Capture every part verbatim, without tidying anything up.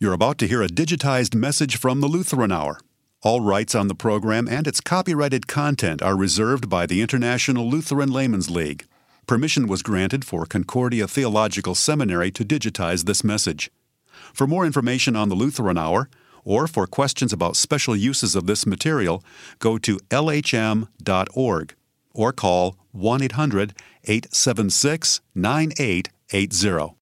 You're about to hear a digitized message from the Lutheran Hour. All rights on the program and its copyrighted content are reserved by the International Lutheran Laymen's League. Permission was granted for Concordia Theological Seminary to digitize this message. For more information on the Lutheran Hour, or for questions about special uses of this material, go to L H M dot org or call one eight hundred, eight seven six, nine eight eight zero.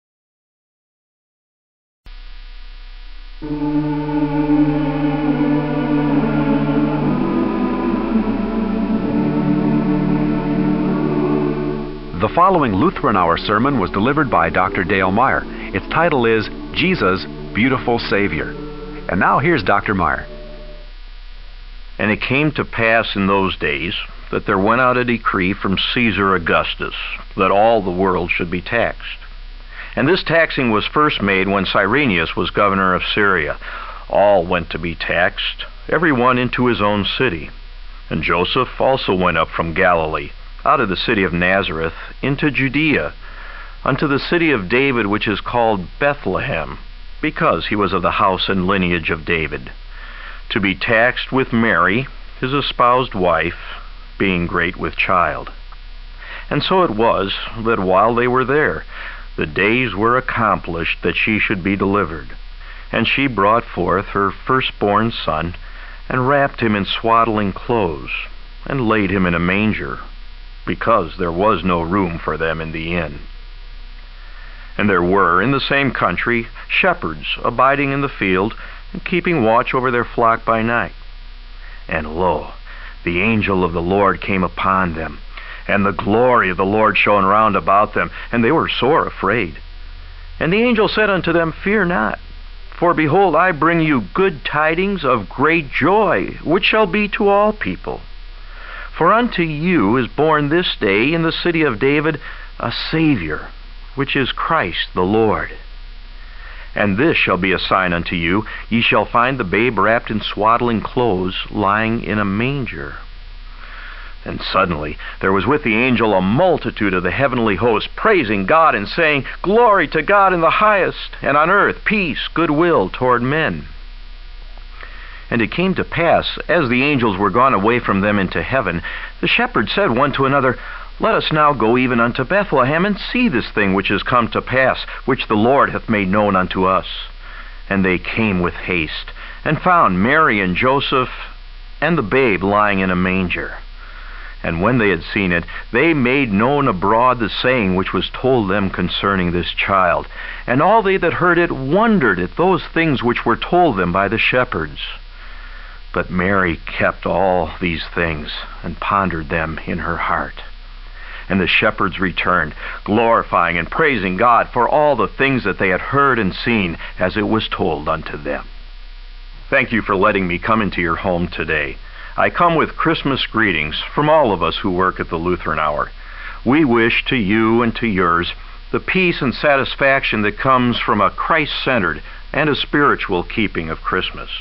The following Lutheran Hour sermon was delivered by Doctor Dale Meyer. Its title is Jesus, Beautiful Savior. And now here's Doctor Meyer. And it came to pass in those days that there went out a decree from Caesar Augustus that all the world should be taxed. And this taxing was first made when Cyrenius was governor of Syria. All went to be taxed, every one into his own city. And Joseph also went up from Galilee, out of the city of Nazareth, into Judea, unto the city of David, which is called Bethlehem, because he was of the house and lineage of David, to be taxed with Mary, his espoused wife, being great with child. And so it was, that while they were there, the days were accomplished that she should be delivered. And she brought forth her firstborn son, and wrapped him in swaddling clothes, and laid him in a manger, because there was no room for them in the inn. And there were in the same country shepherds abiding in the field, and keeping watch over their flock by night. And lo, the angel of the Lord came upon them, and the glory of the Lord shone round about them, and they were sore afraid. And the angel said unto them, Fear not, for behold, I bring you good tidings of great joy, which shall be to all people. For unto you is born this day in the city of David a Savior, which is Christ the Lord. And this shall be a sign unto you, ye shall find the babe wrapped in swaddling clothes, lying in a manger. And suddenly there was with the angel a multitude of the heavenly host, praising God and saying, Glory to God in the highest, and on earth peace, goodwill toward men. And it came to pass, as the angels were gone away from them into heaven, the shepherds said one to another, Let us now go even unto Bethlehem, and see this thing which is come to pass, which the Lord hath made known unto us. And they came with haste, and found Mary and Joseph, and the babe lying in a manger. And when they had seen it, they made known abroad the saying which was told them concerning this child. And all they that heard it wondered at those things which were told them by the shepherds. But Mary kept all these things, and pondered them in her heart. And the shepherds returned, glorifying and praising God for all the things that they had heard and seen, as it was told unto them. Thank you for letting me come into your home today. I come with Christmas greetings from all of us who work at the Lutheran Hour. We wish to you and to yours the peace and satisfaction that comes from a Christ-centered and a spiritual keeping of Christmas.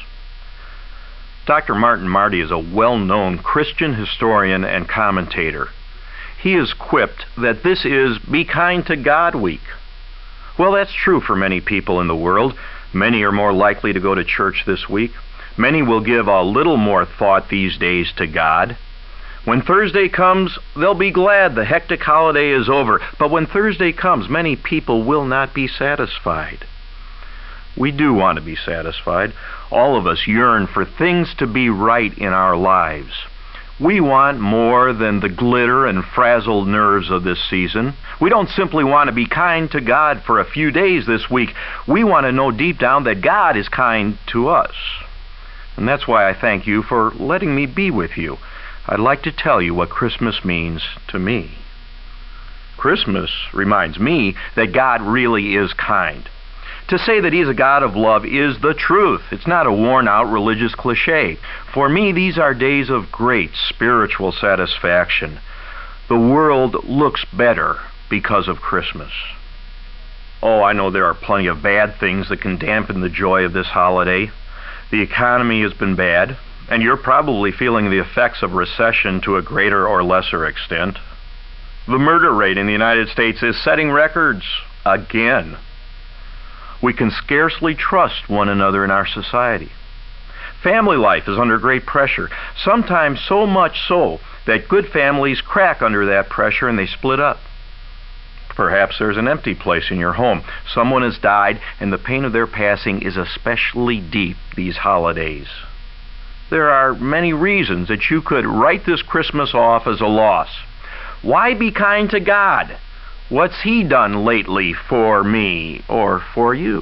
Doctor Martin Marty is a well-known Christian historian and commentator. He is quipped that this is Be Kind to God Week. Well, that's true for many people in the world. Many are more likely to go to church this week. Many will give a little more thought these days to God. When Thursday comes, they'll be glad the hectic holiday is over. But when Thursday comes, many people will not be satisfied. We do want to be satisfied. All of us yearn for things to be right in our lives. We want more than the glitter and frazzled nerves of this season. We don't simply want to be kind to God for a few days this week. We want to know deep down that God is kind to us. And that's why I thank you for letting me be with you. I'd like to tell you what Christmas means to me. Christmas reminds me that God really is kind. To say that He's a God of love is the truth. It's not a worn-out religious cliche. For me, these are days of great spiritual satisfaction. The world looks better because of Christmas. Oh, I know there are plenty of bad things that can dampen the joy of this holiday. The economy has been bad, and you're probably feeling the effects of recession to a greater or lesser extent. The murder rate in the United States is setting records again. We can scarcely trust one another in our society. Family life is under great pressure, sometimes so much so that good families crack under that pressure and they split up. Perhaps there's an empty place in your home. Someone has died, and the pain of their passing is especially deep these holidays. There are many reasons that you could write this Christmas off as a loss. Why be kind to God? What's He done lately for me or for you?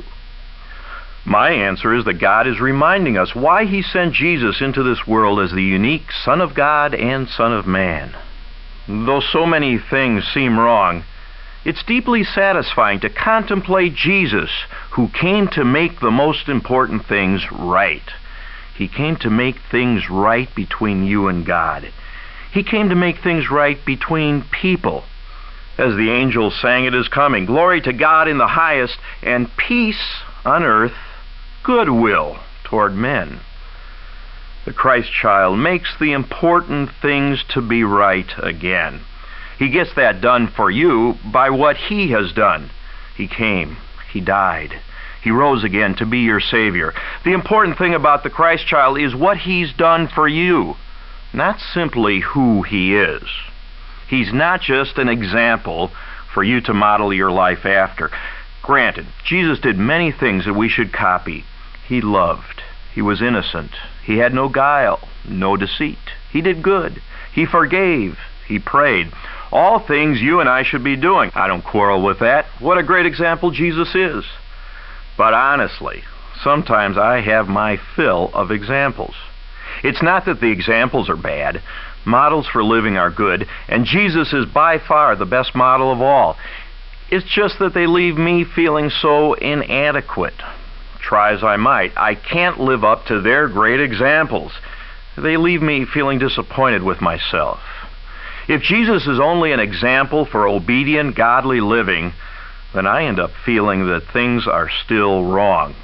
My answer is that God is reminding us why He sent Jesus into this world as the unique Son of God and Son of Man. Though so many things seem wrong, it's deeply satisfying to contemplate Jesus, who came to make the most important things right. He came to make things right between you and God. He came to make things right between people. As the angels sang, it is coming, glory to God in the highest, and peace on earth, goodwill toward men. The Christ child makes the important things to be right again. He gets that done for you by what He has done. He came. He died. He rose again to be your Savior. The important thing about the Christ child is what He's done for you, not simply who He is. He's not just an example for you to model your life after. Granted, Jesus did many things that we should copy. He loved. He was innocent. He had no guile, no deceit. He did good. He forgave. He prayed. All things you and I should be doing. I don't quarrel with that. What a great example Jesus is. But honestly, sometimes I have my fill of examples. It's not that the examples are bad. Models for living are good, and Jesus is by far the best model of all. It's just that they leave me feeling so inadequate. Try as I might, I can't live up to their great examples. They leave me feeling disappointed with myself. If Jesus is only an example for obedient, godly living, then I end up feeling that things are still wrong.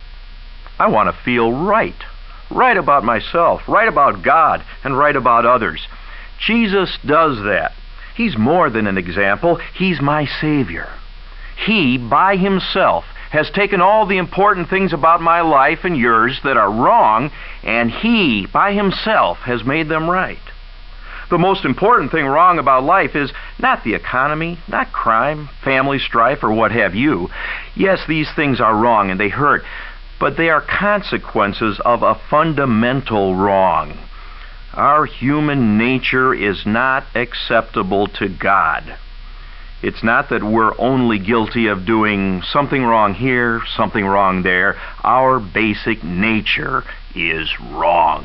I want to feel right. Right about myself, right about God, and right about others. Jesus does that. He's more than an example. He's my Savior. He, by Himself, has taken all the important things about my life and yours that are wrong, and He, by Himself, has made them right. The most important thing wrong about life is not the economy, not crime, family strife, or what have you. Yes, these things are wrong and they hurt, but they are consequences of a fundamental wrong. Our human nature is not acceptable to God. It's not that we're only guilty of doing something wrong here, something wrong there. Our basic nature is wrong.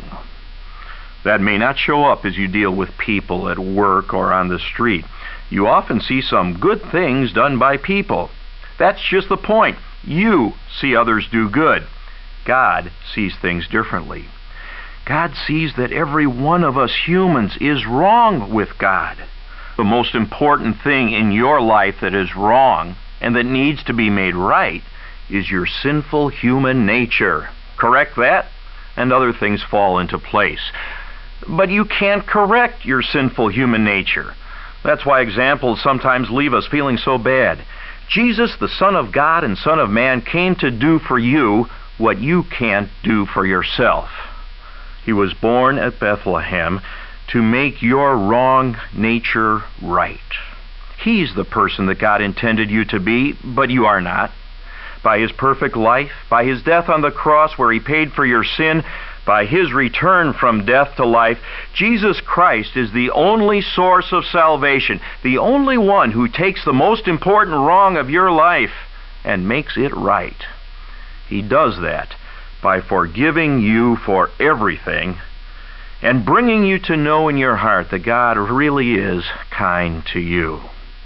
That may not show up as you deal with people at work or on the street. You often see some good things done by people. That's just the point. You see others do good. God sees things differently. God sees that every one of us humans is wrong with God. The most important thing in your life that is wrong and that needs to be made right is your sinful human nature. Correct that, and other things fall into place. But you can't correct your sinful human nature. That's why examples sometimes leave us feeling so bad. Jesus, the Son of God and Son of Man, came to do for you what you can't do for yourself. He was born at Bethlehem to make your wrong nature right. He's the person that God intended you to be, but you are not. By His perfect life, by His death on the cross where He paid for your sin, by His return from death to life, Jesus Christ is the only source of salvation, the only one who takes the most important wrong of your life and makes it right. He does that by forgiving you for everything and bringing you to know in your heart that God really is kind to you.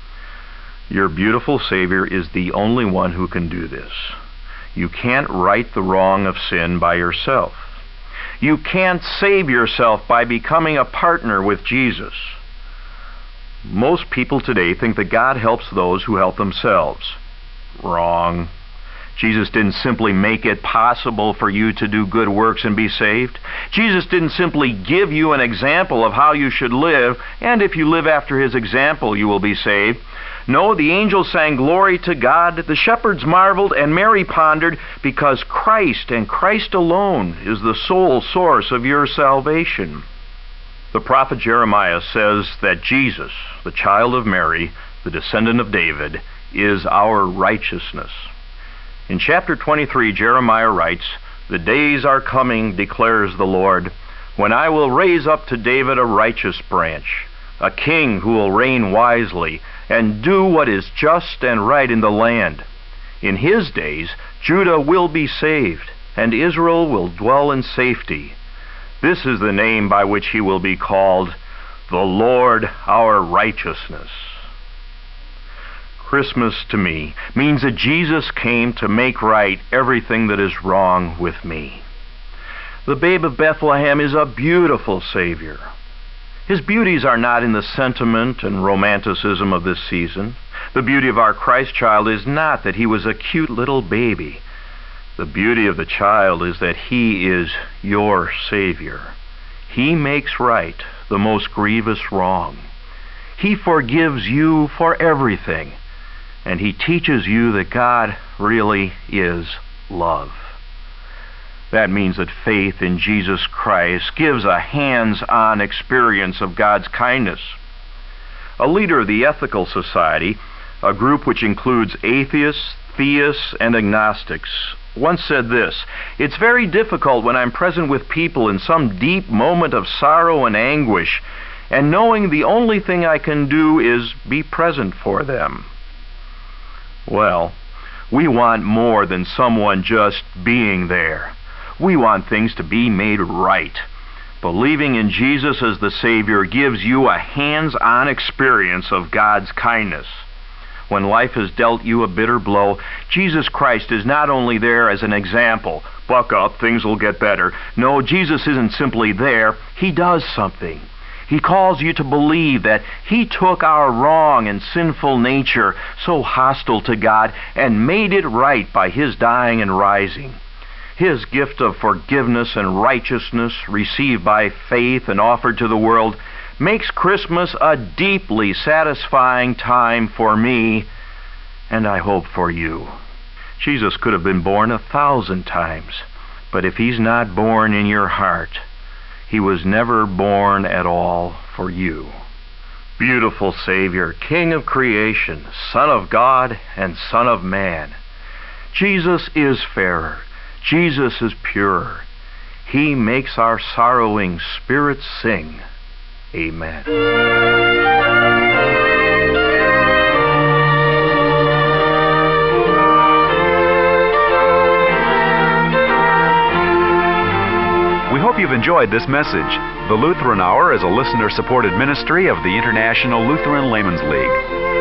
Your beautiful Savior is the only one who can do this. You can't right the wrong of sin by yourself. You can't save yourself by becoming a partner with Jesus. Most people today think that God helps those who help themselves. Wrong. Jesus didn't simply make it possible for you to do good works and be saved. Jesus didn't simply give you an example of how you should live, and if you live after His example, you will be saved. No, the angels sang glory to God, the shepherds marveled, and Mary pondered, because Christ and Christ alone is the sole source of your salvation. The prophet Jeremiah says that Jesus, the child of Mary, the descendant of David, is our righteousness. In chapter twenty-three, Jeremiah writes, "The days are coming, declares the Lord, when I will raise up to David a righteous branch, a king who will reign wisely and do what is just and right in the land. In his days, Judah will be saved, and Israel will dwell in safety. This is the name by which he will be called, the Lord our righteousness." Christmas to me means that Jesus came to make right everything that is wrong with me. The babe of Bethlehem is a beautiful Savior. His beauties are not in the sentiment and romanticism of this season. The beauty of our Christ child is not that he was a cute little baby. The beauty of the child is that he is your Savior. He makes right the most grievous wrong. He forgives you for everything, and he teaches you that God really is love. That means that faith in Jesus Christ gives a hands-on experience of God's kindness. A leader of the Ethical Society, a group which includes atheists, theists, and agnostics, once said this: "It's very difficult when I'm present with people in some deep moment of sorrow and anguish, and knowing the only thing I can do is be present for them." Well, we want more than someone just being there. We want things to be made right. Believing in Jesus as the Savior gives you a hands-on experience of God's kindness. When life has dealt you a bitter blow, Jesus Christ is not only there as an example, buck up, things will get better. No, Jesus isn't simply there, he does something. He calls you to believe that he took our wrong and sinful nature, so hostile to God, and made it right by his dying and rising. His gift of forgiveness and righteousness, received by faith and offered to the world, makes Christmas a deeply satisfying time for me, and I hope for you. Jesus could have been born a thousand times, but if he's not born in your heart, he was never born at all for you. Beautiful Savior, King of creation, Son of God and Son of man. Jesus is fairer. Jesus is purer. He makes our sorrowing spirits sing. Amen. We hope you've enjoyed this message. The Lutheran Hour is a listener-supported ministry of the International Lutheran Laymen's League.